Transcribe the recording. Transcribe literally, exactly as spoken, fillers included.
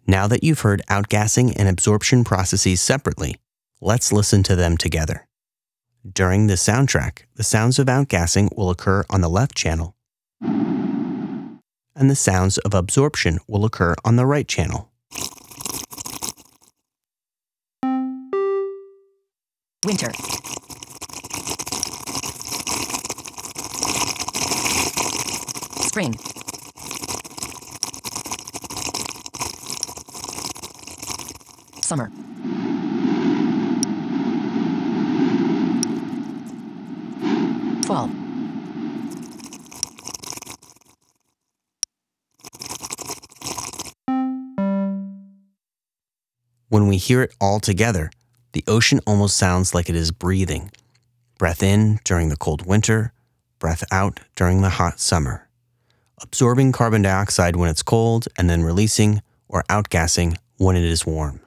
Now that you've heard outgassing and absorption processes separately, let's listen to them together. During the soundtrack, the sounds of outgassing will occur on the left channel, and the sounds of absorption will occur on the right channel. Winter. Spring. Summer. Fall. When we hear it all together, the ocean almost sounds like it is breathing. Breath in during the cold winter, breath out during the hot summer. Absorbing carbon dioxide when it's cold and then releasing or outgassing when it is warm.